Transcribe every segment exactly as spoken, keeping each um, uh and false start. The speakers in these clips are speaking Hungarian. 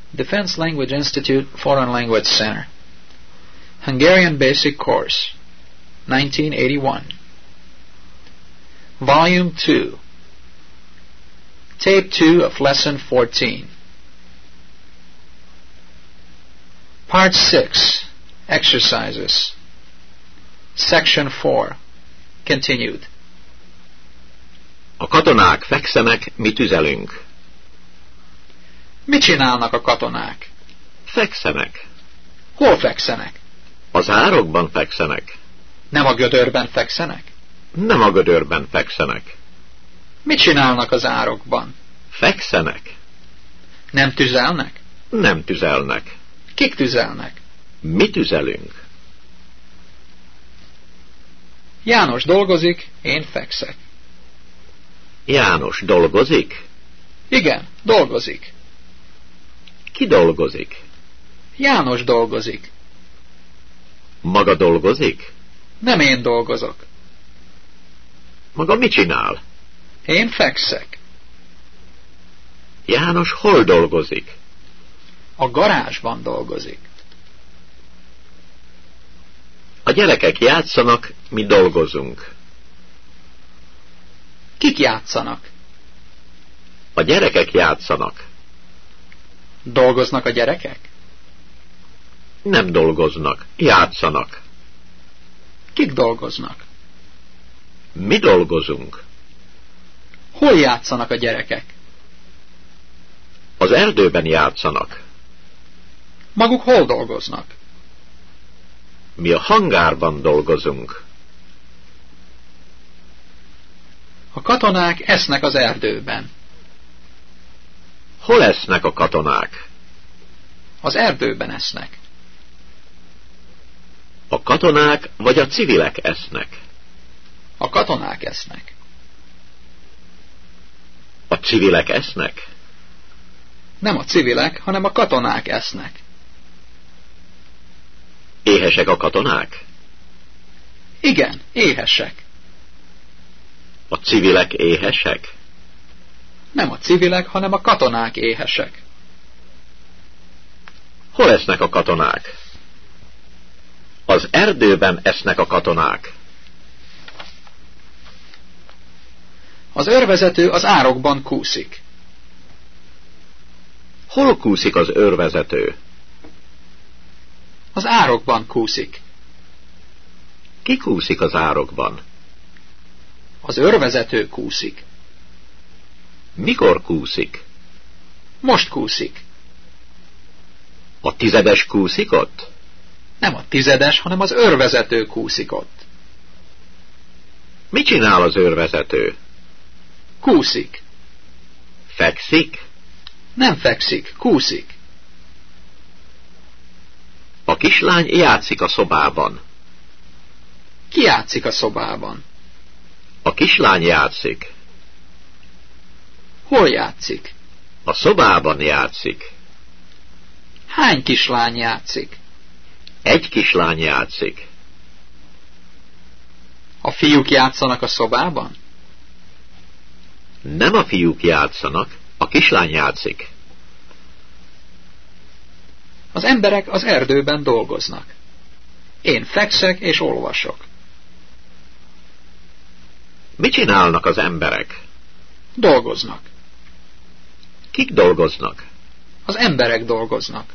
Defense Language Institute Foreign Language Center. Hungarian Basic Course, nineteen eighty-one. Volume two. Tape two of Lesson fourteen. Part six. Exercises. Section four. Continued. A katonák fekszenek, mi tüzelünk. Mit csinálnak a katonák? Fekszenek. Hol fekszenek? Az árokban fekszenek. Nem a gödörben fekszenek? Nem a gödörben fekszenek. Mit csinálnak az árokban? Fekszenek. Nem tüzelnek? Nem tüzelnek. Kik tüzelnek? Mi tüzelünk. János dolgozik, én fekszek. János dolgozik? Igen, dolgozik. Ki dolgozik? János dolgozik. Maga dolgozik? Nem én dolgozok. Maga mit csinál? Én fekszek. János hol dolgozik? A garázsban dolgozik. A gyerekek játszanak, mi dolgozunk. Kik játszanak? A gyerekek játszanak. Dolgoznak a gyerekek? Nem dolgoznak, játszanak. Kik dolgoznak? Mi dolgozunk. Hol játszanak a gyerekek? Az erdőben játszanak. Maguk hol dolgoznak? Mi a hangárban dolgozunk. A katonák esznek az erdőben. Hol esznek a katonák? Az erdőben esznek. A katonák vagy a civilek esznek? A katonák esznek. A civilek esznek? Nem a civilek, hanem a katonák esznek. Éhesek a katonák? Igen, éhesek. A civilek éhesek? Nem a civilek, hanem a katonák éhesek. Hol esznek a katonák? Az erdőben esznek a katonák. Az őrvezető az árokban kúszik. Hol kúszik az őrvezető? Az árokban kúszik. Ki kúszik az árokban? Az őrvezető kúszik. Mikor kúszik? Most kúszik. A tizedes kúszik ott? Nem a tizedes, hanem az őrvezető kúszik ott. Mit csinál az őrvezető? Kúszik. Fekszik? Nem fekszik, kúszik. A kislány játszik a szobában. Ki játszik a szobában? A kislány játszik. Hol játszik? A szobában játszik. Hány kislány játszik? Egy kislány játszik. A fiúk játszanak a szobában? Nem a fiúk játszanak, a kislány játszik. Az emberek az erdőben dolgoznak. Én fekszek és olvasok. Mit csinálnak az emberek? Dolgoznak. Kik dolgoznak? Az emberek dolgoznak.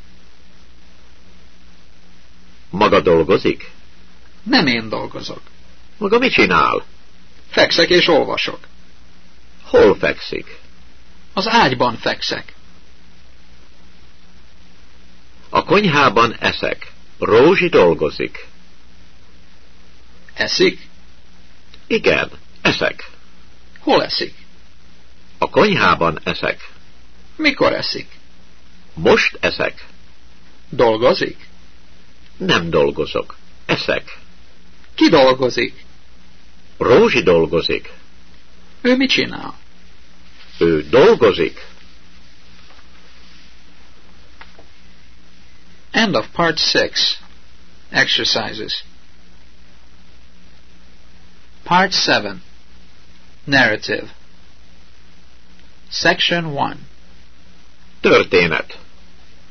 Maga dolgozik? Nem én dolgozok. Maga mit csinál? Fekszek és olvasok. Hol fekszik? Az ágyban fekszek. A konyhában eszek. Rózsi dolgozik. Eszik? Igen, eszek. Hol eszik? A konyhában eszek. Mikor eszik? Most eszek. Dolgozik? Nem dolgozok. Eszek. Ki dolgozik? Rózsi dolgozik. Ő mit csinál? Ő dolgozik. End of part six. Exercises. Part seven. Narrative. Section one. Történet.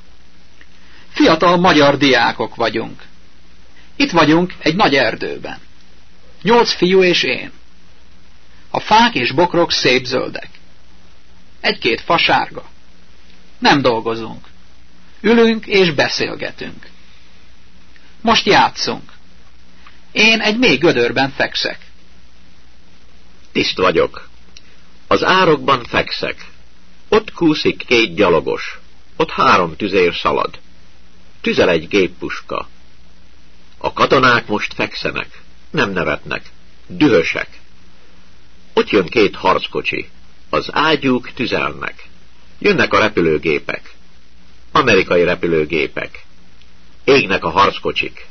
Fiatal magyar diákok vagyunk. Itt vagyunk egy nagy erdőben. Nyolc fiú és én. A fák és bokrok szép zöldek. Egy-két fa sárga. Nem dolgozunk. Ülünk és beszélgetünk. Most játszunk. Én egy mély gödörben fekszek. Tiszt vagyok. Az árokban fekszek. Ott kúszik két gyalogos. Ott három tüzér szalad. Tüzel egy géppuska. A katonák most fekszenek. Nem nevetnek. Dühösek. Ott jön két harckocsi. Az ágyúk tüzelnek. Jönnek a repülőgépek. Amerikai repülőgépek. Égnek a harckocsik.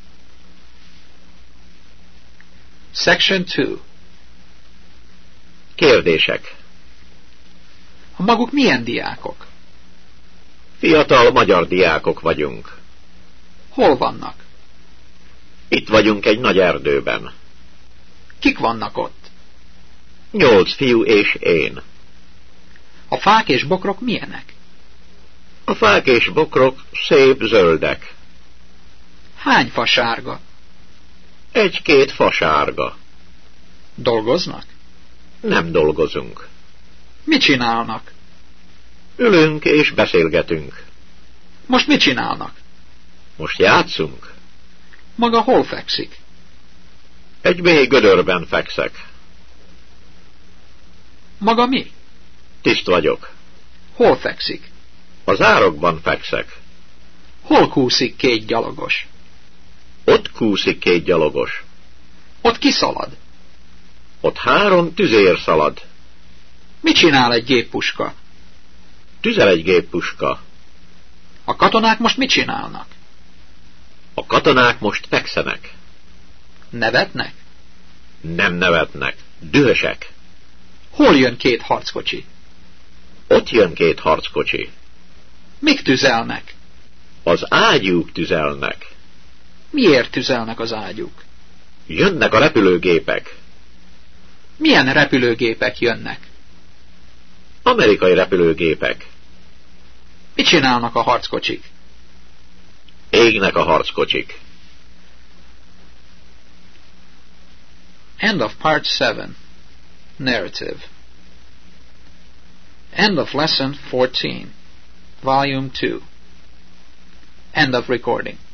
Section two. Kérdések. A maguk milyen diákok? Fiatal magyar diákok vagyunk. Hol vannak? Itt vagyunk egy nagy erdőben. Kik vannak ott? Nyolc fiú és én. A fák és bokrok milyenek? A fák és bokrok szép zöldek. Hány fa sárga? Egy-két fa sárga. Dolgoznak? Nem dolgozunk. Mit csinálnak? Ülünk és beszélgetünk. Most mit csinálnak? Most játszunk. Maga hol fekszik? Egy mély gödörben fekszek. Maga mi? Tiszt vagyok. Hol fekszik? Az árokban fekszek. Hol kúszik két gyalogos? Ott kúszik két gyalogos. Ott kiszalad? Ott három tüzér szalad. Mit csinál egy géppuska? Tüzel egy géppuska. A katonák most mit csinálnak? A katonák most fekszenek. Nevetnek? Nem nevetnek. Dühösek. Hol jön két harckocsi? Ott jön két harckocsi. Mik tüzelnek? Az ágyúk tüzelnek. Miért tüzelnek az ágyúk? Jönnek a repülőgépek. Milyen repülőgépek jönnek? Amerikai repülőgépek. Mit csinálnak a harckocsik? Égnek a harckocsik. End of part seven. Narrative. End of lesson fourteen. Volume two. End of recording.